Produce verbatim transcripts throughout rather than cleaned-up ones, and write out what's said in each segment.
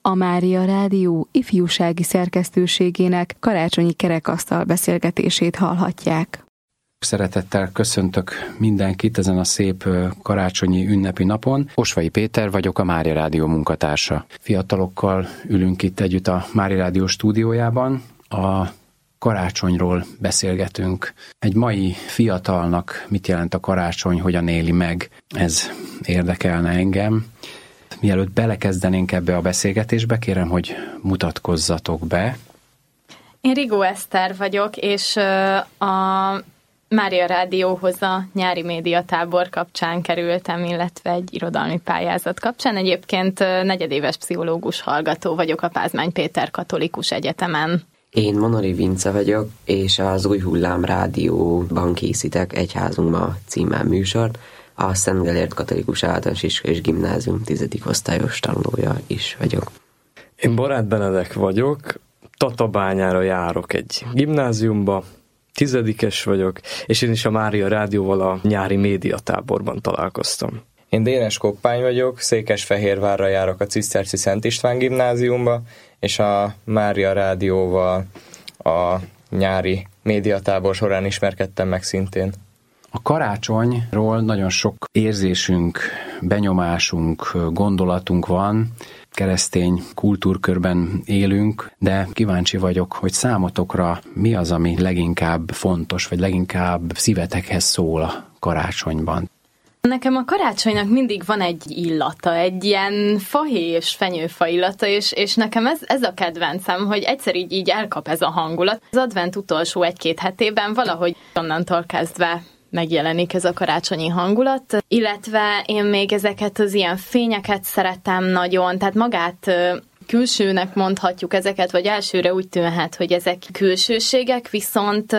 a Mária Rádió ifjúsági szerkesztőségének karácsonyi kerekasztal beszélgetését hallhatják. Szeretettel köszöntök mindenkit ezen a szép karácsonyi ünnepi napon. Osvai Péter vagyok, a Mária Rádió munkatársa. Fiatalokkal ülünk itt együtt a Mária Rádió stúdiójában. A karácsonyról beszélgetünk. Egy mai fiatalnak mit jelent a karácsony, hogyan éli meg? Ez érdekelne engem. Mielőtt belekezdenénk ebbe a beszélgetésbe, kérem, hogy mutatkozzatok be. Én Rigó Eszter vagyok, és a Mária Rádióhoz a nyári médiatábor kapcsán kerültem, illetve egy irodalmi pályázat kapcsán. Egyébként negyedéves pszichológus hallgató vagyok a Pázmány Péter Katolikus Egyetemen. Én Monori Vince vagyok, és az Új Hullám Rádióban készítek Egyházunk ma címmel műsort. A Szent Gellért Katolikus Általános Iskola és Gimnázium tizedik osztályos tanulója is vagyok. Én Barát Benedek vagyok, Tatabányára járok egy gimnáziumba, tizedikes vagyok, és én is a Mária Rádióval a nyári médiatáborban találkoztam. Én Dénes Koppány vagyok, Székesfehérvárra járok a Ciszterci Szent István gimnáziumba, és a Mária Rádióval a nyári médiatábor során ismerkedtem meg szintén. A karácsonyról nagyon sok érzésünk, benyomásunk, gondolatunk van, keresztény kultúrkörben élünk, de kíváncsi vagyok, hogy számotokra mi az, ami leginkább fontos, vagy leginkább szívetekhez szól a karácsonyban. Nekem a karácsonynak mindig van egy illata, egy ilyen fahéjas fenyőfa illata, és, és nekem ez, ez a kedvencem, hogy egyszer így, így elkap ez a hangulat. Az advent utolsó egy-két hetében valahogy onnantól kezdve megjelenik ez a karácsonyi hangulat, illetve én még ezeket az ilyen fényeket szeretem nagyon, tehát magát külsőnek mondhatjuk ezeket, vagy elsőre úgy tűnhet, hogy ezek külsőségek, viszont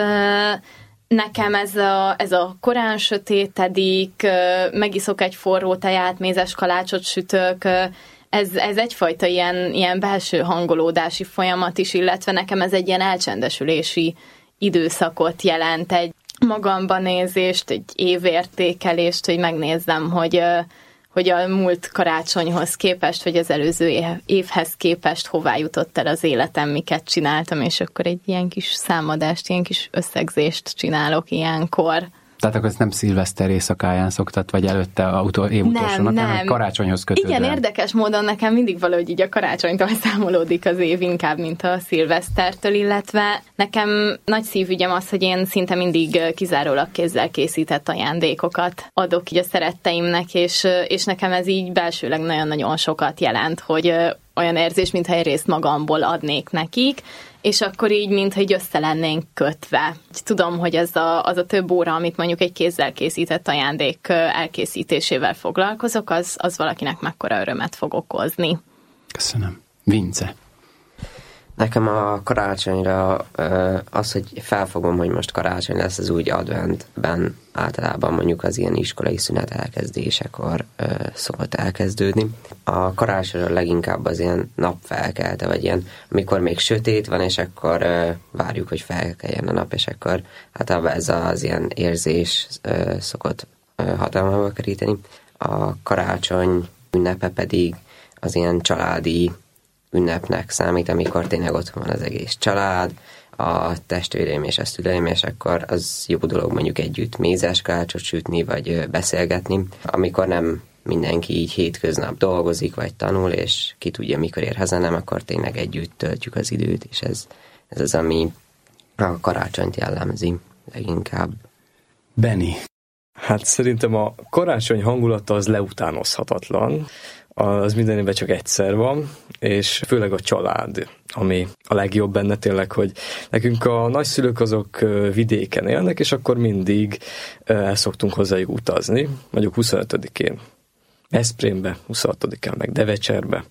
nekem ez a, ez a korán sötétedik, megiszok egy forró teját, mézes kalácsot sütök, ez, ez egyfajta ilyen, ilyen belső hangolódási folyamat is, illetve nekem ez egy ilyen elcsendesülési időszakot jelent, egy magamban nézést, egy évértékelést, hogy megnézzem, hogy, hogy a múlt karácsonyhoz képest, vagy az előző évhez képest hová jutott el az életem, miket csináltam, és akkor egy ilyen kis számadást, ilyen kis összegzést csinálok ilyenkor. Tehát akkor ezt nem szilveszter éjszakáján szoktad, vagy előtte a utol, év utolsó nap, hanem karácsonyhoz kötődve. Igen, érdekes módon nekem mindig valahogy így a karácsonytól számolódik az év inkább, mint a szilvesztertől, illetve nekem nagy szívügyem az, hogy én szinte mindig kizárólag kézzel készített ajándékokat adok így a szeretteimnek, és, és nekem ez így belsőleg nagyon-nagyon sokat jelent, hogy olyan érzés, mintha egy részt magamból adnék nekik, és akkor így, mintha így össze lennénk kötve. Tudom, hogy ez a, az a több óra, amit mondjuk egy kézzel készített ajándék elkészítésével foglalkozok, az, az valakinek mekkora örömet fog okozni. Köszönöm. Vince. Nekem a karácsonyra az, hogy felfogom, hogy most karácsony lesz, az úgy adventben általában mondjuk az ilyen iskolai szünet elkezdésekor szokott elkezdődni. A karácsonyra leginkább az ilyen napfelkelte, vagy ilyen, amikor még sötét van, és akkor várjuk, hogy felkeljen a nap, és akkor általában ez az ilyen érzés szokott hatalmába keríteni. A karácsony ünnepe pedig az ilyen családi ünnepnek számít, amikor tényleg otthon van az egész család, a testvéreim és a szüleim, és akkor az jó dolog mondjuk együtt mézes kalácsot sütni, vagy beszélgetni. Amikor nem mindenki így hétköznap dolgozik, vagy tanul, és ki tudja, mikor ér haza, nem, akkor tényleg együtt töltjük az időt, és ez, ez az, ami a karácsonyt jellemzi leginkább. Benni. Hát szerintem a karácsony hangulata az leutánozhatatlan, az minden évben csak egyszer van, és főleg a család, ami a legjobb benne tényleg, hogy nekünk a nagyszülők azok vidéken élnek, és akkor mindig el szoktunk hozzájuk utazni, mondjuk huszonötödikén Veszprémbe, huszonhatodikán meg Devecserbe,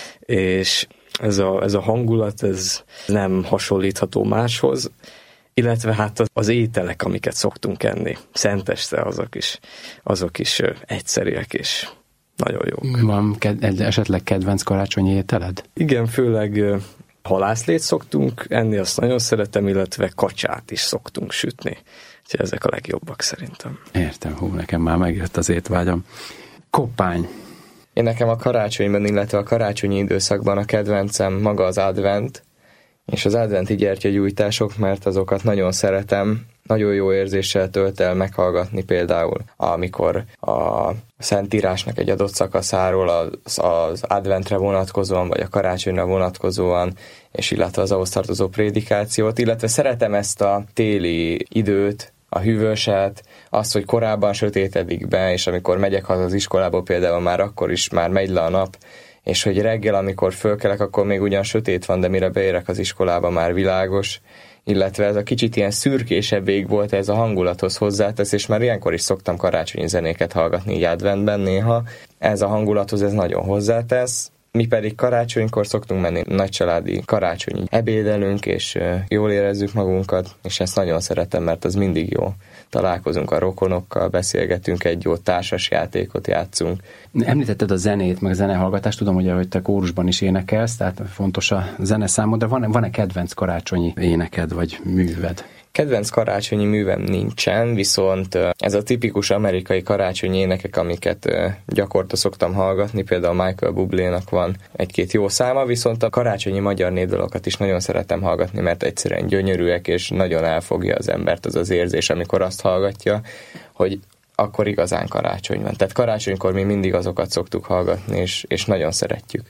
és ez a, ez a hangulat, ez nem hasonlítható máshoz, illetve hát az ételek, amiket szoktunk enni, szenteste, azok is, azok is egyszeriek, és nagyon jók. Van ked- esetleg kedvenc karácsonyi ételed? Igen, főleg halászlét szoktunk enni, azt nagyon szeretem, illetve kacsát is szoktunk sütni. Úgyhogy ezek a legjobbak szerintem. Értem, hú, nekem már megjött az étvágyam. Koppány. Én nekem a karácsonyban, illetve a karácsonyi időszakban a kedvencem maga az advent, és az adventi gyertyagyújtások, mert azokat nagyon szeretem, nagyon jó érzéssel tölt el meghallgatni például, amikor a Szentírásnak egy adott szakaszáról az, az adventre vonatkozóan, vagy a karácsonyra vonatkozóan, és illetve az ahhoz tartozó prédikációt, illetve szeretem ezt a téli időt, a hűvöset, azt, hogy korábban sötétedik be, és amikor megyek haza az iskolából például már akkor is már megy le a nap, és hogy reggel, amikor fölkelek, akkor még ugyan sötét van, de mire beérek az iskolába, már világos, illetve ez a kicsit ilyen szürkésebb vég volt, ez a hangulathoz hozzátesz, és már ilyenkor is szoktam karácsonyi zenéket hallgatni így adventben néha. Ez a hangulathoz ez nagyon hozzátesz. Mi pedig karácsonykor szoktunk menni nagycsaládi karácsonyi ebédelünk, és jól érezzük magunkat, és ezt nagyon szeretem, mert az mindig jó. Találkozunk a rokonokkal, beszélgetünk, egy jó társas játékot játszunk. Említetted a zenét, meg a zenehallgatást, tudom, hogy, hogy te kórusban is énekelsz, tehát fontos a zene számod, de van, van-e kedvenc karácsonyi éneked, vagy műved? Kedvenc karácsonyi művem nincsen, viszont ez a tipikus amerikai karácsonyi énekek, amiket gyakorta szoktam hallgatni, például Michael Bublénak van egy-két jó száma, viszont a karácsonyi magyar népdalokat is nagyon szeretem hallgatni, mert egyszerűen gyönyörűek, és nagyon elfogja az embert az az érzés, amikor azt hallgatja, hogy akkor igazán karácsony van. Tehát karácsonykor mi mindig azokat szoktuk hallgatni, és, és nagyon szeretjük.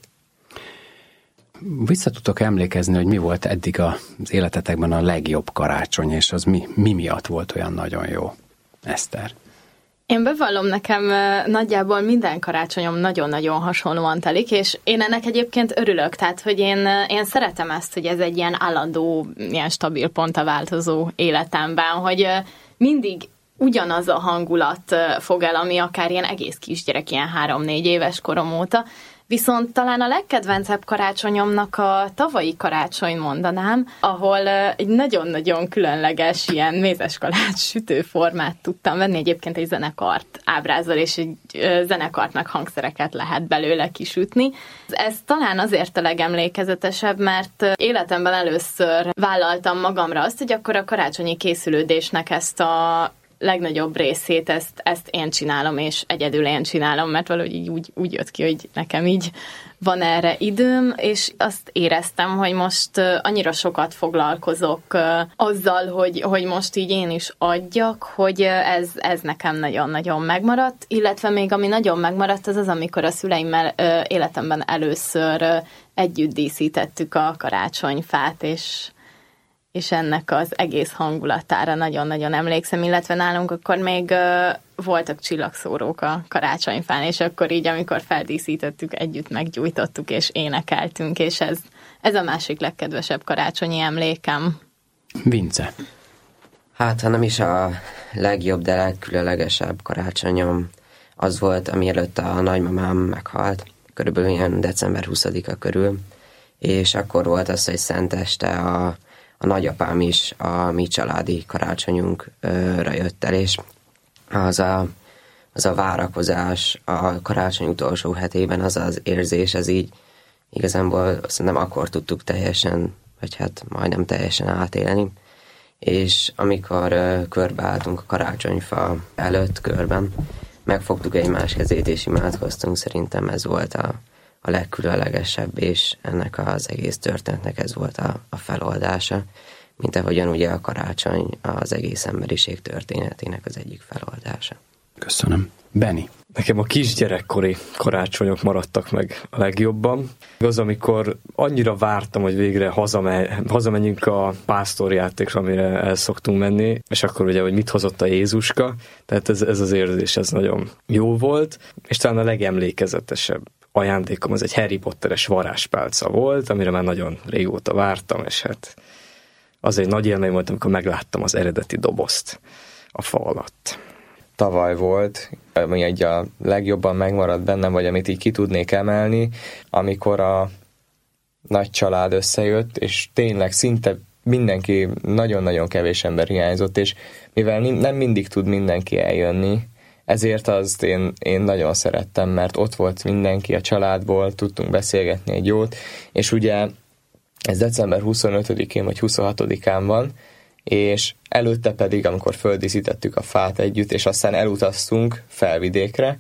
Vissza tudtok emlékezni, hogy mi volt eddig az életetekben a legjobb karácsony, és az mi, mi miatt volt olyan nagyon jó? Eszter? Én bevallom, nekem nagyjából minden karácsonyom nagyon-nagyon hasonlóan telik, és én ennek egyébként örülök, tehát hogy én, én szeretem ezt, hogy ez egy ilyen állandó, ilyen stabil pont a változó életemben, hogy mindig ugyanaz a hangulat fog el, ami akár ilyen egész kisgyerek, ilyen három-négy éves korom óta. Viszont talán a legkedvencebb karácsonyomnak a tavalyi karácsony mondanám, ahol egy nagyon-nagyon különleges ilyen mézeskalács sütőformát tudtam venni, egyébként egy zenekart ábrázol, és egy zenekart meg hangszereket lehet belőle kisütni. Ez talán azért a legemlékezetesebb, mert életemben először vállaltam magamra azt, hogy akkor a karácsonyi készülődésnek ezt a legnagyobb részét ezt, ezt én csinálom, és egyedül én csinálom, mert valahogy így úgy, úgy jött ki, hogy nekem így van erre időm, és azt éreztem, hogy most annyira sokat foglalkozok azzal, hogy, hogy most így én is adjak, hogy ez, ez nekem nagyon-nagyon megmaradt, illetve még ami nagyon megmaradt, az az, amikor a szüleimmel életemben először együtt díszítettük a karácsonyfát, és és ennek az egész hangulatára nagyon-nagyon emlékszem, illetve nálunk akkor még uh, voltak csillagszórók a karácsonyfán, és akkor így, amikor feldíszítettük, együtt meggyújtottuk, és énekeltünk, és ez, ez a másik legkedvesebb karácsonyi emlékem. Vince. Hát, ha nem is a legjobb, de legkülönlegesebb karácsonyom az volt, ami előtt a nagymamám meghalt, körülbelül ilyen december huszadika körül, és akkor volt az, hogy szenteste a A nagyapám is a mi családi karácsonyunkra jött el, és az a, az a várakozás a karácsony utolsó hetében, az az érzés, ez így igazából szerintem akkor tudtuk teljesen, vagy hát majdnem teljesen átélni, és amikor körbeálltunk a karácsonyfa előtt körben, megfogtuk egymás kezét és imádkoztunk, szerintem ez volt a a legkülönlegesebb, és ennek az egész történetnek ez volt a, a feloldása, mint ahogyan ugye a karácsony az egész emberiség történetének az egyik feloldása. Köszönöm. Benni. Nekem a kisgyerekkori karácsonyok maradtak meg a legjobban. Az, amikor annyira vártam, hogy végre hazame, hazamenjünk a pásztorjátékra, amire el szoktunk menni, és akkor ugye, hogy mit hozott a Jézuska, tehát ez, ez az érzés, ez nagyon jó volt, és talán a legemlékezetesebb ajándékom az egy Harry Potteres varázspálca volt, amire már nagyon régóta vártam, és hát az egy nagy élmény volt, amikor megláttam az eredeti dobozt a fa alatt. Tavaly volt, ami egy a legjobban megmaradt bennem, vagy amit így ki tudnék emelni, amikor a nagy család összejött, és tényleg szinte mindenki, nagyon-nagyon kevés ember hiányzott, és mivel nem mindig tud mindenki eljönni, ezért azt én, én nagyon szerettem, mert ott volt mindenki a családból, tudtunk beszélgetni egy jót, és ugye ez december huszonötödikén vagy huszonhatodikán van, és előtte pedig, amikor földíszítettük a fát együtt, és aztán elutaztunk Felvidékre,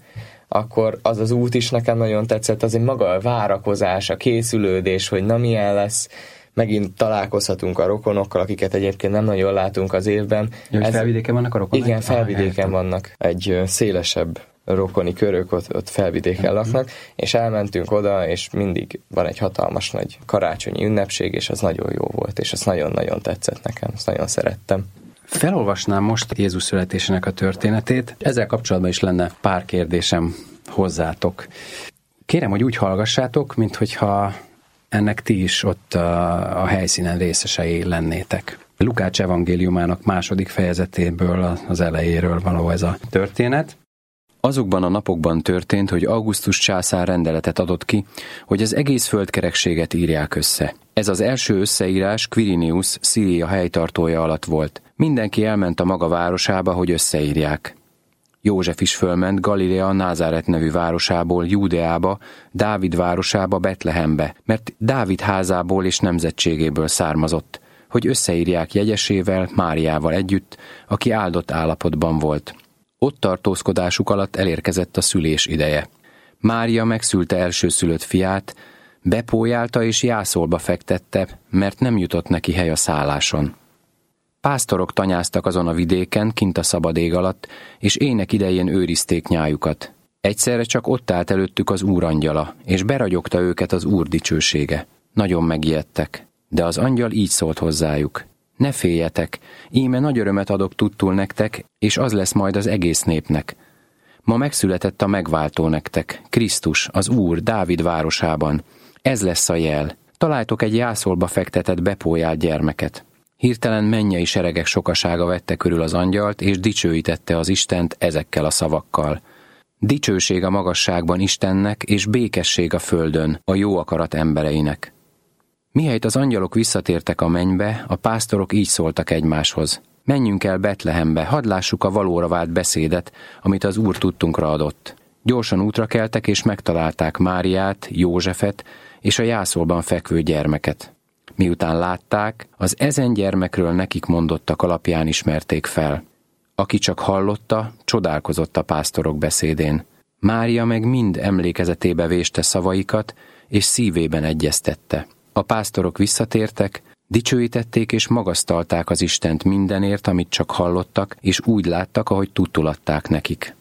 akkor az az út is nekem nagyon tetszett, az egy maga a várakozás, a készülődés, hogy na milyen lesz, megint találkozhatunk a rokonokkal, akiket egyébként nem nagyon látunk az évben. Ja, Ez... Felvidéken vannak a rokonok? Igen, felvidéken ah, vannak. Egy szélesebb rokoni körök ott, ott felvidéken laknak, és elmentünk oda, és mindig van egy hatalmas nagy karácsonyi ünnepség, és az nagyon jó volt, és az nagyon-nagyon tetszett nekem, azt nagyon szerettem. Felolvasnám most Jézus születésének a történetét. Ezzel kapcsolatban is lenne pár kérdésem hozzátok. Kérem, hogy úgy hallgassátok, minthogyha ennek ti is ott a, a helyszínen részesei lennétek. Lukács evangéliumának második fejezetéből, az elejéről való ez a történet. Azokban a napokban történt, hogy Augustus császár rendeletet adott ki, hogy az egész földkerekséget írják össze. Ez az első összeírás Quirinius, Szíria helytartója alatt volt. Mindenki elment a maga városába, hogy összeírják. József is fölment Galilea Názáret nevű városából Júdeába, Dávid városába, Betlehembe, mert Dávid házából és nemzetségéből származott, hogy összeírják jegyesével, Máriával együtt, aki áldott állapotban volt. Ott tartózkodásuk alatt elérkezett a szülés ideje. Mária megszülte elsőszülött fiát, bepójálta és jászolba fektette, mert nem jutott neki hely a szálláson. Pásztorok tanyáztak azon a vidéken, kint a szabad ég alatt, és ének idején őrizték nyájukat. Egyszerre csak ott állt előttük az Úr angyala, és beragyogta őket az Úr dicsősége. Nagyon megijedtek, de az angyal így szólt hozzájuk. Ne féljetek, íme nagy örömet adok tudtul nektek, és az lesz majd az egész népnek. Ma megszületett a megváltó nektek, Krisztus, az Úr, Dávid városában. Ez lesz a jel. Találtok egy jászolba fektetett bepójált gyermeket. Hirtelen mennyei seregek sokasága vette körül az angyalt, és dicsőítette az Istent ezekkel a szavakkal. Dicsőség a magasságban Istennek, és békesség a földön, a jó akarat embereinek. Mihelyt az angyalok visszatértek a mennybe, a pásztorok így szóltak egymáshoz. Menjünk el Betlehembe, hadd lássuk a valóra vált beszédet, amit az Úr tudtunkra adott. Gyorsan útra keltek, és megtalálták Máriát, Józsefet és a jászolban fekvő gyermeket. Miután látták, az ezen gyermekről nekik mondottak alapján ismerték fel. Aki csak hallotta, csodálkozott a pásztorok beszédén. Mária meg mind emlékezetébe véste szavaikat, és szívében egyeztette. A pásztorok visszatértek, dicsőítették és magasztalták az Istent mindenért, amit csak hallottak, és úgy láttak, ahogy tudtulatták nekik.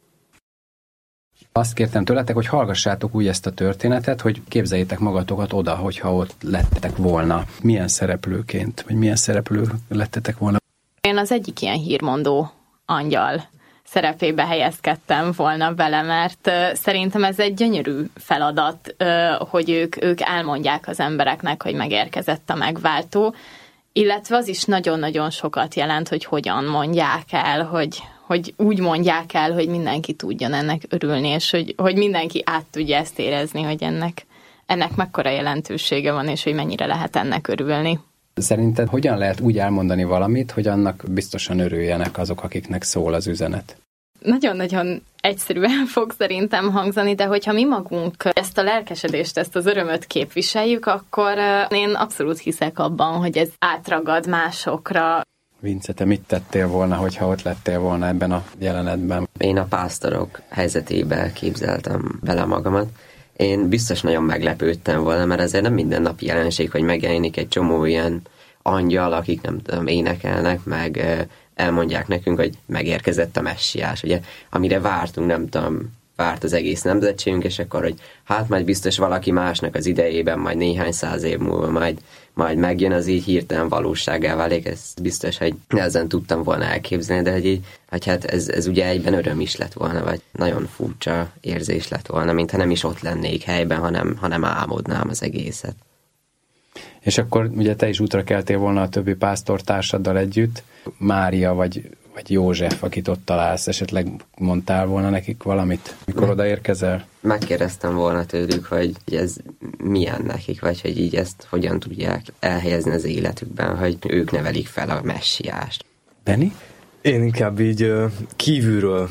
Azt kértem tőletek, hogy hallgassátok úgy ezt a történetet, hogy képzeljétek magatokat oda, hogyha ott lettetek volna. Milyen szereplőként, vagy milyen szereplő lettetek volna? Én az egyik ilyen hírmondó angyal szerepébe helyezkedtem volna bele, mert szerintem ez egy gyönyörű feladat, hogy ők, ők elmondják az embereknek, hogy megérkezett a megváltó, illetve az is nagyon-nagyon sokat jelent, hogy hogyan mondják el, hogy, hogy úgy mondják el, hogy mindenki tudjon ennek örülni, és hogy, hogy mindenki át tudja ezt érezni, hogy ennek, ennek mekkora jelentősége van, és hogy mennyire lehet ennek örülni. Szerinted hogyan lehet úgy elmondani valamit, hogy annak biztosan örüljenek azok, akiknek szól az üzenet? Nagyon-nagyon egyszerűen fog szerintem hangzani, de hogyha mi magunk ezt a lelkesedést, ezt az örömöt képviseljük, akkor én abszolút hiszek abban, hogy ez átragad másokra. Vince, te mit tettél volna, hogyha ott lettél volna ebben a jelenetben? Én a pásztorok helyzetébe képzeltem bele magamat. Én biztos nagyon meglepődtem volna, mert ezért nem mindennapi jelenség, hogy megjelenik egy csomó ilyen angyal, akik nem tudom, énekelnek, meg elmondják nekünk, hogy megérkezett a messiás, ugye, amire vártunk, nem tudom, várt az egész nemzetségünk, és akkor, hogy hát majd biztos valaki másnak az idejében, majd néhány száz év múlva majd, majd megjön, az így hirtelen valóságá válik, ez biztos, hogy nehezen tudtam volna elképzelni, de hogy így, hogy hát ez, ez ugye egyben öröm is lett volna, vagy nagyon furcsa érzés lett volna, mintha nem is ott lennék helyben, hanem, hanem álmodnám az egészet. És akkor ugye te is útra keltél volna a többi pásztortársaddal együtt, Mária vagy, vagy József, akit ott találsz, esetleg mondtál volna nekik valamit, mikor odaérkezel? Megkérdeztem volna tőlük, hogy ez milyen nekik, vagy hogy így ezt hogyan tudják elhelyezni az életükben, hogy ők nevelik fel a messiást. Benni? Én inkább így kívülről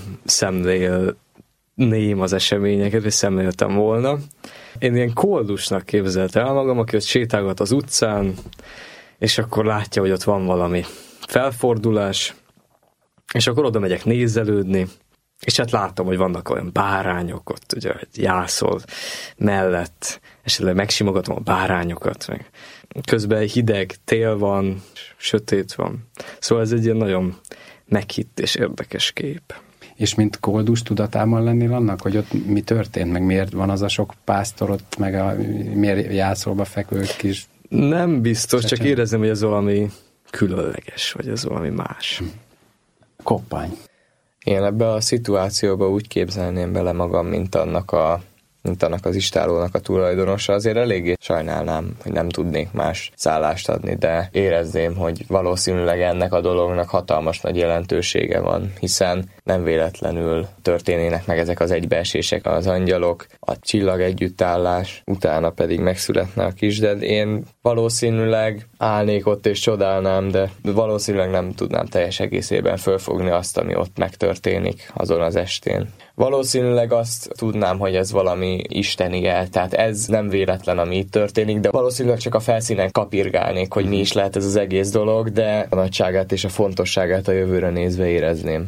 szemlélném az eseményeket, és szemléltem volna. Én ilyen koldusnak képzeltem el magam, aki ott sétálgat az utcán, és akkor látja, hogy ott van valami felfordulás, és akkor oda megyek nézelődni, És hát látom, hogy vannak olyan bárányok ott, ugye, hogy jászol mellett, esetleg megsimogatom a bárányokat, meg közben hideg, tél van, sötét van. Szóval ez egy ilyen nagyon meghitt és érdekes kép. És mint koldus tudatában lennél annak, hogy ott mi történt, meg miért van az a sok pásztor ott, meg a, miért jászolba fekvő kis... Nem biztos, Secsen. Csak érezem, hogy ez valami különleges, vagy ez valami más. Koppány. Én ebbe a szituációba úgy képzelném bele magam, mint annak a mint annak az istálónak a tulajdonosa, azért eléggé sajnálnám, hogy nem tudnék más szállást adni, de érezném, hogy valószínűleg ennek a dolognak hatalmas nagy jelentősége van, hiszen nem véletlenül történének meg ezek az egybeesések, az angyalok, a csillag együttállás, utána pedig megszületne a kisded. Én valószínűleg állnék ott és csodálnám, de valószínűleg nem tudnám teljes egészében fölfogni azt, ami ott megtörténik azon az estén. Valószínűleg azt tudnám, hogy ez valami isteni jel, tehát ez nem véletlen, ami itt történik, de valószínűleg csak a felszínen kapirgálnék, hogy mi is lehet ez az egész dolog, de a nagyságát és a fontosságát a jövőre nézve érezném.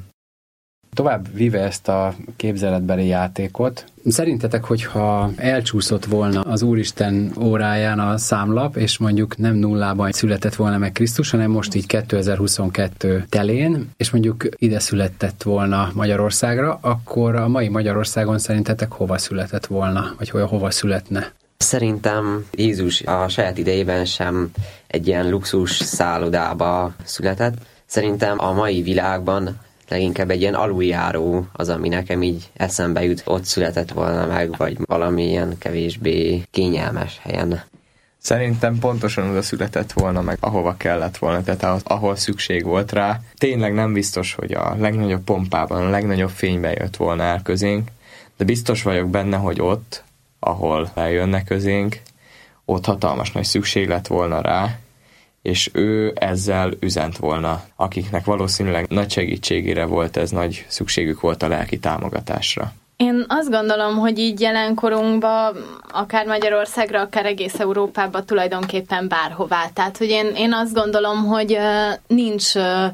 Tovább vive ezt a képzeletbeli játékot, szerintetek, hogyha elcsúszott volna az Úristen óráján a számlap, és mondjuk nem nullában született volna meg Krisztus, hanem most így kétezer-huszonkettő telén, és mondjuk ide született volna Magyarországra, akkor a mai Magyarországon szerintetek hova született volna, vagy hova születne? Szerintem Jézus a saját idejében sem egy ilyen luxus szállodába született. Szerintem a mai világban leginkább egy ilyen aluljáró az, ami nekem így eszembe jut, ott született volna meg, vagy valamilyen kevésbé kényelmes helyen. Szerintem pontosan oda született volna meg, ahova kellett volna, tehát ahol szükség volt rá. Tényleg nem biztos, hogy a legnagyobb pompában, a legnagyobb fényben jött volna el közénk, de biztos vagyok benne, hogy ott, ahol eljönnek közénk, ott hatalmas nagy szükség lett volna rá, és ő ezzel üzent volna, akiknek valószínűleg nagy segítségére volt ez, nagy szükségük volt a lelki támogatásra. Én azt gondolom, hogy így jelenkorunkban, akár Magyarországra, akár egész Európában tulajdonképpen bárhová. Tehát, hogy én, én azt gondolom, hogy nincs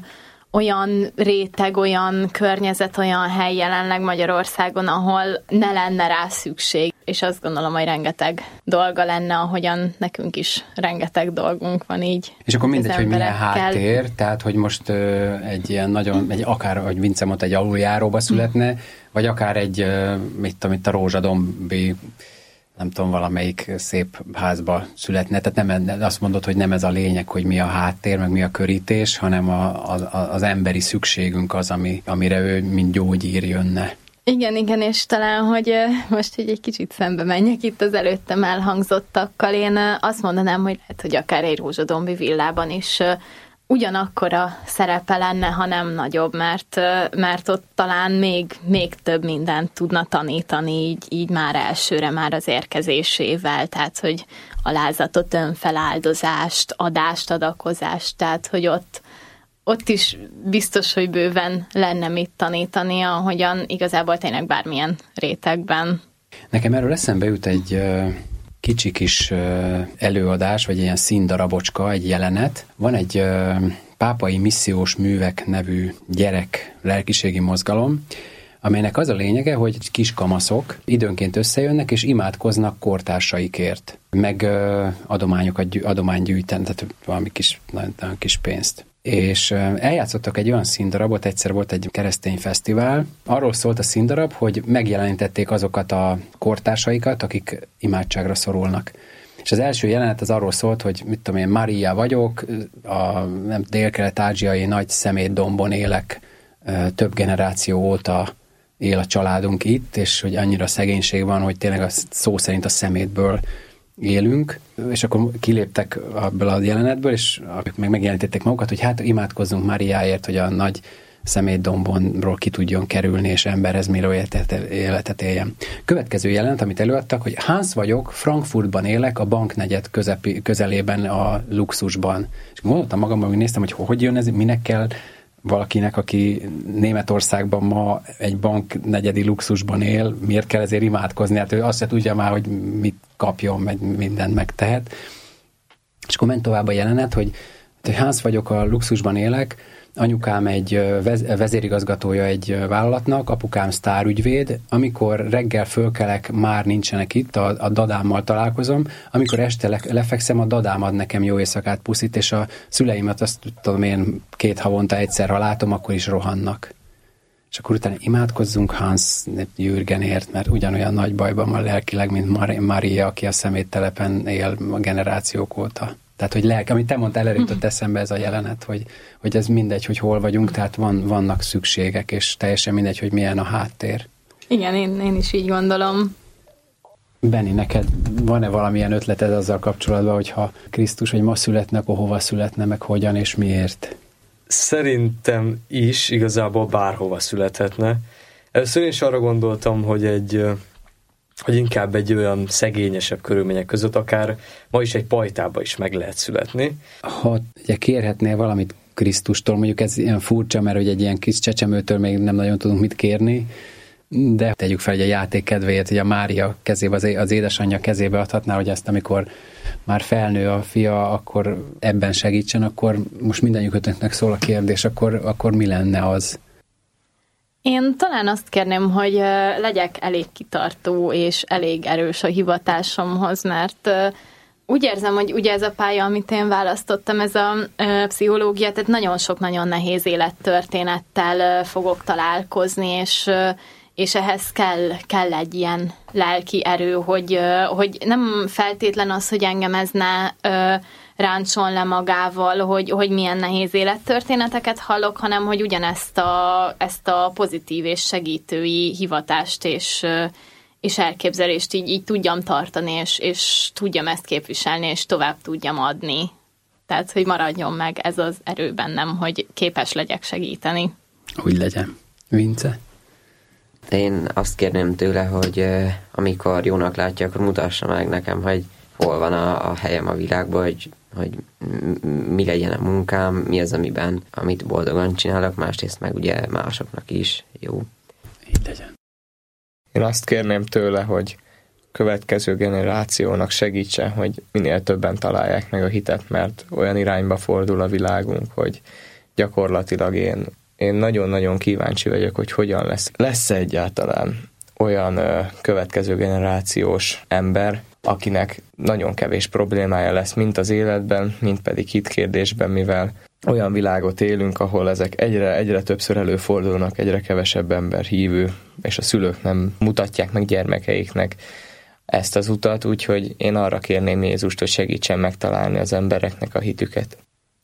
olyan réteg, olyan környezet, olyan hely jelenleg Magyarországon, ahol ne lenne rá szükség. És azt gondolom, hogy rengeteg dolga lenne, ahogyan nekünk is rengeteg dolgunk van így. És akkor mindegy, hogy milyen háttér, tehát hogy most ö, egy ilyen nagyon, egy, akár, hogy Vince mondta, egy aluljáróba születne, mm. vagy akár egy, ö, mit tudom, itt a Rózsadombi, nem tudom, valamelyik szép házba születne. Tehát nem, azt mondod, hogy nem ez a lényeg, hogy mi a háttér, meg mi a körítés, hanem a, a, az emberi szükségünk az, ami, amire ő mint gyógyír jönne. Igen, igen, és talán, hogy most így egy kicsit szembe menjek itt az előttem elhangzottakkal, én azt mondanám, hogy lehet, hogy akár egy rózsadombi villában is ugyanakkora szerepe lenne, ha nem nagyobb, mert, mert ott talán még, még több mindent tudna tanítani, így, így már elsőre, már az érkezésével, tehát, hogy alázatot, önfeláldozást, adást, adakozást, tehát, hogy ott ott is biztos, hogy bőven lenne mit tanítani, ahogyan igazából tényleg bármilyen rétegben. Nekem erről eszembe jut egy uh, kicsi kis uh, előadás, vagy ilyen színdarabocska, egy jelenet. Van egy uh, pápai missziós művek nevű gyerek lelkiségi mozgalom, amelynek az a lényege, hogy kis kamaszok időnként összejönnek és imádkoznak kortársaikért, meg uh, adományokat, adományt gyűjtenek, tehát valami kis, nagyon, nagyon kis pénzt. És eljátszottak egy olyan színdarabot, egyszer volt egy keresztény fesztivál, arról szólt a színdarab, hogy megjelenítették azokat a kortársaikat, akik imádságra szorulnak. És az első jelenet az arról szólt, hogy mit tudom én, Maria vagyok, a nem, dél-kelet-ázsiai nagy szemétdombon élek, több generáció óta él a családunk itt, és hogy annyira szegénység van, hogy tényleg a szó szerint a szemétből élünk, és akkor kiléptek abból a jelenetből, és meg megjelenítették magukat, hogy hát imádkozzunk Máriáért, hogy a nagy szemétdombonról ki tudjon kerülni, és emberhez méltó életet, életet éljen. Következő jelenet, amit előadtak, hogy Hans vagyok, Frankfurtban élek, a banknegyed közepi, közelében a luxusban. És gondoltam magamban, hogy néztem, hogy hogy jön ez, minek kell valakinek, aki Németországban ma egy banknegyedi luxusban él, miért kell ezért imádkozni? Hát ő azt se tudja már, hogy mit kapjon, meg mindent megtehet. És akkor ment tovább a jelenet, hogy Hans vagyok, a Luxusban élek, anyukám egy vezérigazgatója egy vállalatnak, apukám sztárügyvéd. Amikor reggel fölkelek, már nincsenek itt, a, a dadámmal találkozom. Amikor este le, lefekszem, a dadám ad nekem jó éjszakát, puszit, és a szüleimet azt tudom én két havonta egyszer, ha látom, akkor is rohannak. És akkor utána imádkozzunk Hans Jürgenért, mert ugyanolyan nagy bajban van lelkileg, mint Maria, aki a szeméttelepen él a generációk óta. Tehát, hogy lelki, amit te mondtál, előtt jutott eszembe ez a jelenet, hogy, hogy ez mindegy, hogy hol vagyunk, tehát van, vannak szükségek, és teljesen mindegy, hogy milyen a háttér. Igen, én, én is így gondolom. Benni, neked van-e valamilyen ötleted azzal kapcsolatban, hogyha Krisztus, hogy ma születne, akkor hova születne, meg hogyan és miért? Szerintem is igazából bárhova születhetne. Először is arra gondoltam, hogy egy... hogy inkább egy olyan szegényesebb körülmények között, akár ma is egy pajtába is meg lehet születni. Ha ugye kérhetnél valamit Krisztustól, mondjuk ez ilyen furcsa, mert hogy egy ilyen kis csecsemőtől még nem nagyon tudunk mit kérni, de tegyük fel, hogy a játék kedvéért, hogy a Mária kezébe, az, az édesanyja kezébe adhatná, hogy ezt amikor már felnő a fia, akkor ebben segítsen, akkor most mindannyiunknak szól a kérdés, akkor, akkor mi lenne az? Én talán azt kérném, hogy legyek elég kitartó és elég erős a hivatásomhoz, mert úgy érzem, hogy ugye ez a pálya, amit én választottam, ez a pszichológia, tehát nagyon sok nagyon nehéz élettörténettel fogok találkozni, és, és ehhez kell, kell egy ilyen lelki erő, hogy, hogy nem feltétlen az, hogy engem ez ne ráncson le magával, hogy, hogy milyen nehéz élettörténeteket hallok, hanem hogy ugyanezt a, ezt a pozitív és segítői hivatást és, és elképzelést így, így tudjam tartani, és, és tudjam ezt képviselni, és tovább tudjam adni. Tehát, hogy maradjon meg ez az erő bennem, hogy képes legyek segíteni. Úgy legyen. Vince? Én azt kérném tőle, hogy amikor jónak látja, akkor mutassa meg nekem, hogy hol van a, a helyem a világban, hogy, hogy mi legyen a munkám, mi az, amiben, amit boldogan csinálok, másrészt meg ugye másoknak is jó. Így legyen. Én azt kérném tőle, hogy következő generációnak segítsen, hogy minél többen találják meg a hitet, mert olyan irányba fordul a világunk, hogy gyakorlatilag én, én nagyon-nagyon kíváncsi vagyok, hogy hogyan lesz. Lesz egyáltalán olyan ö, következő generációs ember, akinek nagyon kevés problémája lesz, mint az életben, mint pedig hitkérdésben, mivel olyan világot élünk, ahol ezek egyre, egyre többször előfordulnak, egyre kevesebb ember hívő, és a szülők nem mutatják meg gyermekeiknek ezt az utat, úgyhogy én arra kérném Jézust, hogy segítsen megtalálni az embereknek a hitüket.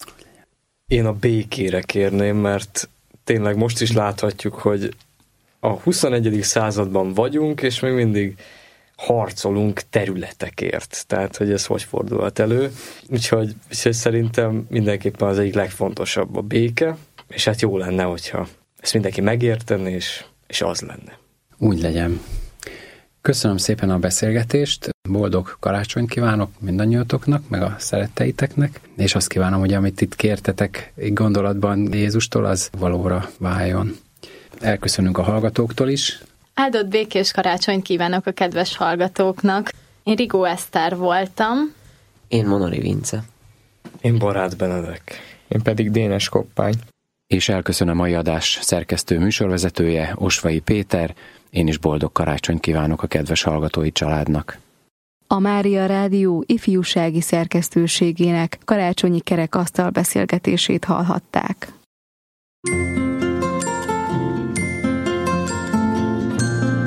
Én a békére kérném, mert tényleg most is láthatjuk, hogy a huszonegyedik században vagyunk, és még mindig harcolunk területekért. Tehát, hogy ez hogy fordulhat elő. Úgyhogy, úgyhogy szerintem mindenképpen az egyik legfontosabb a béke, és hát jó lenne, hogyha ezt mindenki megérteni, és, és az lenne. Úgy legyen. Köszönöm szépen a beszélgetést, boldog karácsonyt kívánok mindannyiatoknak, meg a szeretteiteknek, és azt kívánom, hogy amit itt kértetek egy gondolatban Jézustól, az valóra váljon. Elköszönünk a hallgatóktól is. Áldott békés karácsonyt kívánok a kedves hallgatóknak. Én Rigó Eszter voltam. Én Monori Vince. Én Barát Benedek. Én pedig Dénes Koppány. És elköszön a mai adás szerkesztő műsorvezetője, Osvai Péter. Én is boldog karácsonyt kívánok a kedves hallgatói családnak. A Mária Rádió ifjúsági szerkesztőségének karácsonyi kerekasztal beszélgetését hallhatták.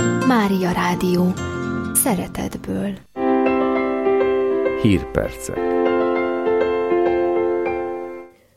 Mária Rádió. Szeretetből. Hírpercek.